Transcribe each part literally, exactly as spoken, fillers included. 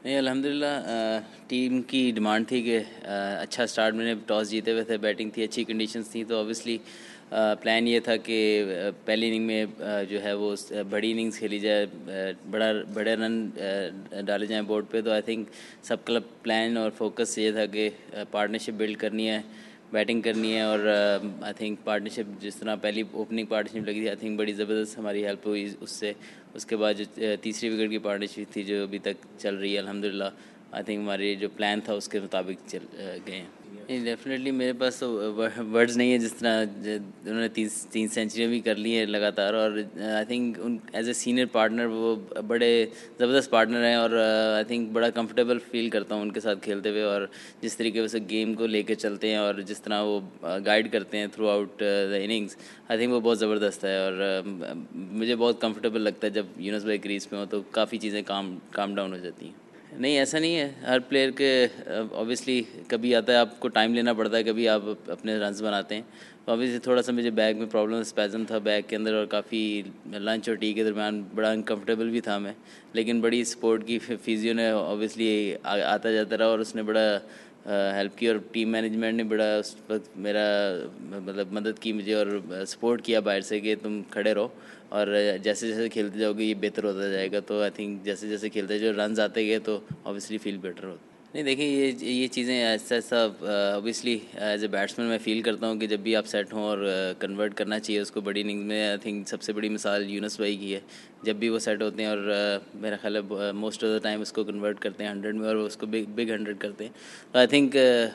नहीं, अल्हम्दुलिल्लाह टीम की डिमांड थी कि अ, अच्छा स्टार्ट, मैंने टॉस जीते हुए थे, बैटिंग थी, अच्छी कंडीशंस थी, तो ऑब्वियसली प्लान ये था कि अ, पहली इनिंग में अ, जो है वो स- बड़ी इनिंग्स खेली जाए, अ, बड़ा बड़े रन अ, डाले जाएं बोर्ड पे। तो आई थिंक सबका प्लान और फोकस ये था कि पार्टनरशिप बिल्ड करनी है, बैटिंग करनी है। और आई थिंक पार्टनरशिप जिस तरह पहली ओपनिंग पार्टनरशिप लगी थी, आई थिंक बड़ी ज़बरदस्त हमारी हेल्प हुई उससे। उसके बाद जो अ, तीसरी विकेट की पार्टनरशिप थी जो अभी तक चल रही है, अल्हम्दुलिल्लाह आई थिंक हमारे जो प्लान था उसके मुताबिक चल अ, गए हैं। नहीं, डेफिनेटली मेरे पास तो वर्ड्स नहीं है। जिस तरह ज- उन्होंने तीन तीन सेंचुरियाँ भी कर ली हैं लगातार, और आई थिंक उन एज ए सीनियर पार्टनर वो बड़े ज़बरदस्त पार्टनर हैं, और आई थिंक बड़ा कंफर्टेबल फील करता हूँ उनके साथ खेलते हुए। और जिस तरीके से गेम को लेके चलते हैं और जिस तरह वो गाइड करते हैं throughout the innings, I think वो बहुत ज़बरदस्त है। और uh, मुझे बहुत कंफर्टेबल लगता है जब यूनुस भाई क्रीज में हो, तो काफ़ी चीज़ें काम काम डाउन हो जाती हैं। नहीं, ऐसा नहीं है। हर प्लेयर के ऑब्वियसली कभी आता है आपको टाइम लेना पड़ता है, कभी आप अपने रन्स बनाते हैं। तो ऑब्वियसली थोड़ा सा मुझे बैक में प्रॉब्लम, स्पैज़म था बैक के अंदर, और काफ़ी लंच और टी के दरमियान बड़ा अनकंफर्टेबल भी था मैं। लेकिन बड़ी सपोर्ट की फिजियो ने ऑब्वियसली आता जाता रहा, और उसने बड़ा हेल्प की, और टीम मैनेजमेंट ने बड़ा उस वक्त मेरा मतलब मदद की मुझे, और सपोर्ट किया बाहर से कि तुम खड़े रहो, और जैसे जैसे खेलते जाओगे ये बेहतर होता जाएगा। तो आई थिंक जैसे जैसे खेलते जो रन्स आते गए तो ऑब्वियसली फील बेटर होता। नहीं, देखिए ये ये चीज़ें ऐसा ऐसा ऑब्वियसली एज ए बैट्समैन मैं फ़ील करता हूँ कि जब भी आप सेट हों और कन्वर्ट करना चाहिए उसको बड़ी इनिंग्स में। आई थिंक सबसे बड़ी मिसाल यूनुस भाई की है। जब भी वो सेट होते हैं और uh, मेरा ख्याल है मोस्ट ऑफ द टाइम उसको कन्वर्ट करते हैं हंड्रेड में, और उसको बिग बिग हंड्रेड करते हैं। तो आई थिंक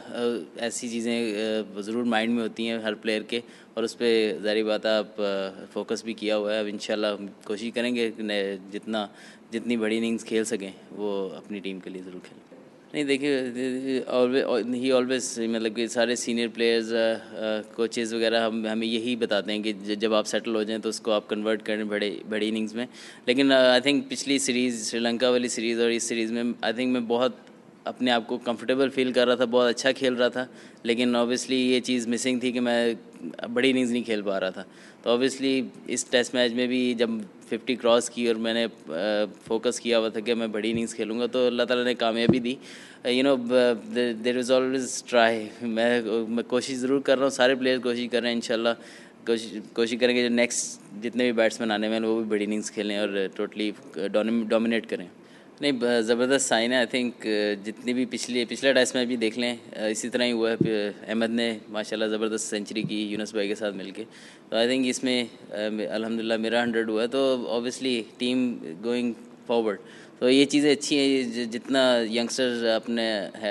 ऐसी चीज़ें ज़रूर माइंड में होती हैं हर प्लेयर के, और उस पर ज़ाहिर बात है आप फोकस भी किया हुआ है। अब इंशाल्लाह हम कोशिश करेंगे कि न- जितना जितनी बड़ी इनिंग्स खेल सकें वो अपनी टीम के लिए ज़रूर खेलें। नहीं, देखिए ऑलवेज ही ऑलवेज मतलब कि सारे सीनियर प्लेयर्स कोचेज़ वगैरह हम हमें यही बताते हैं कि ज- जब आप सेटल हो जाएं तो उसको आप कन्वर्ट करें बड़े बड़ी इनिंग्स में। लेकिन आई थिंक पिछली सीरीज़, श्रीलंका वाली सीरीज़ और इस सीरीज़ में आई थिंक मैं बहुत अपने आप को कंफर्टेबल फील कर रहा था, बहुत अच्छा खेल रहा था। लेकिन ऑब्वियसली ये चीज़ मिसिंग थी कि मैं बड़ी इनिंग्स नहीं खेल पा रहा था। तो ऑब्वियसली इस टेस्ट मैच में भी जब फिफ्टी क्रॉस की और मैंने फोकस किया हुआ था कि मैं बड़ी इनिंग्स खेलूंगा, तो अल्लाह ताला ने कामयाबी दी। You know there is always try. मैं मैं कोशिश ज़रूर कर रहा हूँ, सारे प्लेयर कोशिश कर रहे हैं। इंशाल्लाह कोशिश कोशिश करेंगे जो नेक्स्ट जितने भी बैट्समैन आने वाले वो भी बड़ी इनिंग्स खेलें और टोटली डोमिनेट करें। नहीं, ज़बरदस्त साइन है। आई थिंक जितनी भी पिछली पिछला टेस्ट मैच भी देख लें, अ, इसी तरह ही हुआ है। फिर अहमद ने माशाल्लाह ज़बरदस्त सेंचुरी की यूनुस भाई के साथ मिलके। तो आई थिंक इसमें अ, अल्हम्दुलिल्लाह मेरा हंड्रेड हुआ है, तो ऑब्वियसली टीम गोइंग फॉरवर्ड। तो ये चीज़ें अच्छी हैं। ये जि- जितना यंगस्टर्स अपने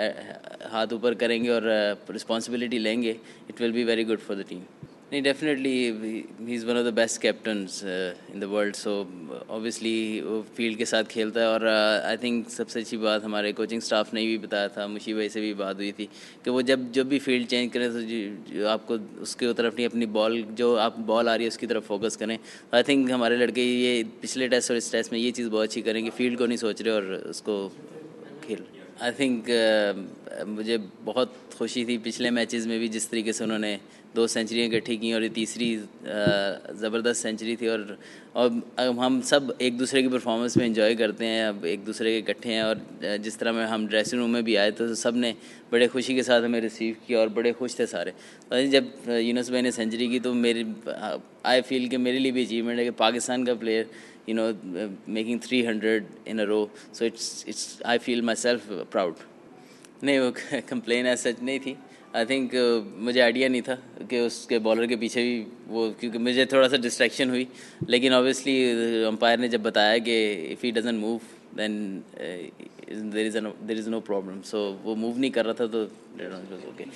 है- हाथ ऊपर करेंगे और रिस्पॉन्सिबिलिटी लेंगे, it will be very good for the team. नहीं, definitely he is one of the best captains in the world. So obviously वो फील्ड के साथ खेलता है। और आई थिंक सबसे अच्छी बात हमारे कोचिंग स्टाफ ने भी बताया था, मुशी भाई से भी बात हुई थी कि वो जब जब भी फील्ड चेंज करें तो जो, जो आपको उसके तरफ नहीं, अपनी बॉल जो आप बॉल आ रही है उसकी तरफ फोकस करें। आई थिंक हमारे लड़के ये पिछले टेस्ट और इस टेस्ट में ये चीज़ बहुत अच्छी करें कि फील्ड को नहीं सोच रहे और उसको खेल। आई थिंक मुझे बहुत खुशी थी पिछले मैचेस में भी जिस तरीके से उन्होंने दो सेंचुरियाँ इकट्ठी की, और ये तीसरी ज़बरदस्त सेंचुरी थी। और और अब हम सब एक दूसरे की परफॉर्मेंस में एंजॉय करते हैं, अब एक दूसरे के इकट्ठे हैं। और अ, जिस तरह में हम ड्रेसिंग रूम में भी आए तो सब ने बड़े खुशी के साथ हमें रिसीव किया और बड़े खुश थे सारे। और जब यूनुस भाई ने सेंचुरी की तो मेरी आई फील कि मेरे लिए भी अचीवमेंट है कि पाकिस्तान का player you know uh, making three hundred in a row, so it's it's I feel myself proud. नहीं, वो कंप्लेन ऐसा सच नहीं थी। आई थिंक uh, मुझे आइडिया नहीं था कि उसके बॉलर के पीछे भी वो, क्योंकि मुझे थोड़ा सा डिस्ट्रैक्शन हुई। लेकिन ऑब्वियसली अंपायर ने जब बताया कि if he doesn't move then there is there is no problem, सो वो मूव नहीं कर रहा था तो ओके।